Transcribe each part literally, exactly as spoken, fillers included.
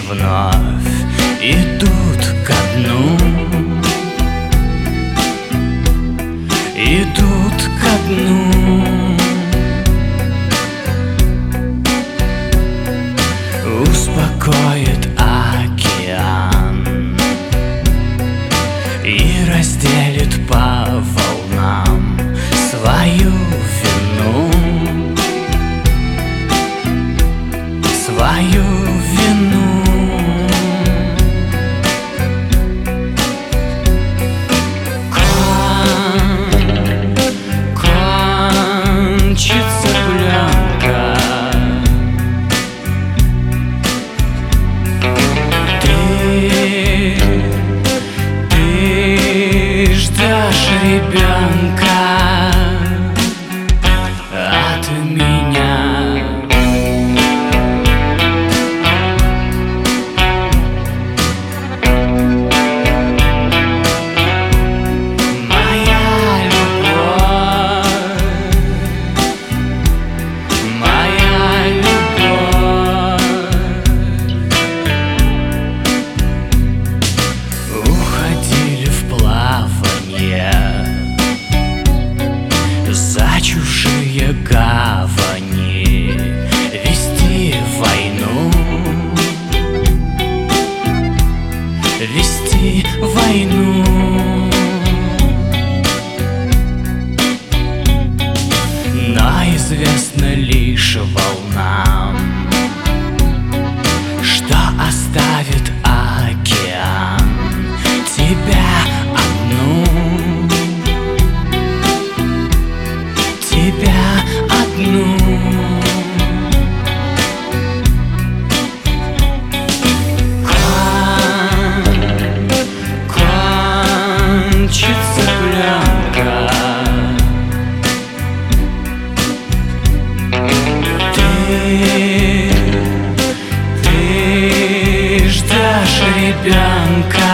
вновь идут ко дну, идут ко дну. Успокоит океан и разделит по волнам свою вину, свою вину. Кон, кончится пленка, ты, ты ждешь ребенка от меня. За чужие гавани вести войну, вести войну. Но известно лишь волнам, что оставит океан тебя одну, тебя одну. Кон, кончится пленка, ты, ты ждешь ребенка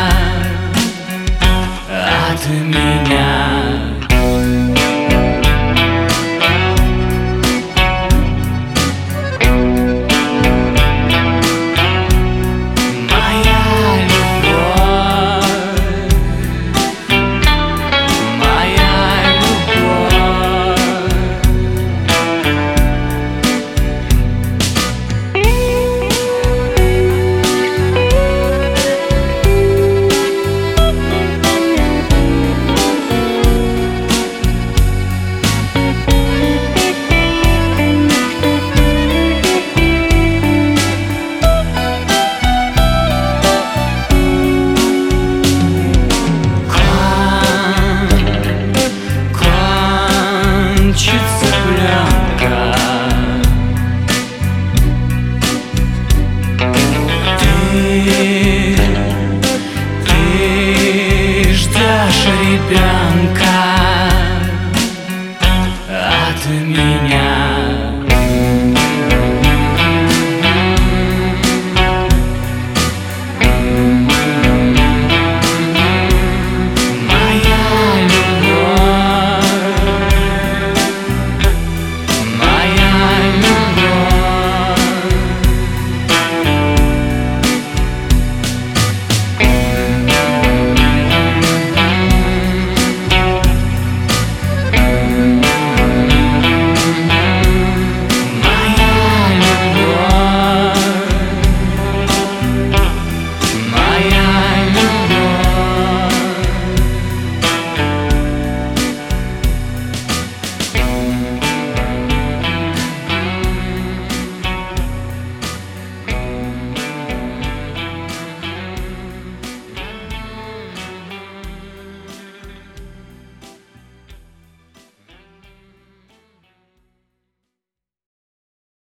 от меня. Кончится пленка, ты, ты ждешь ребенка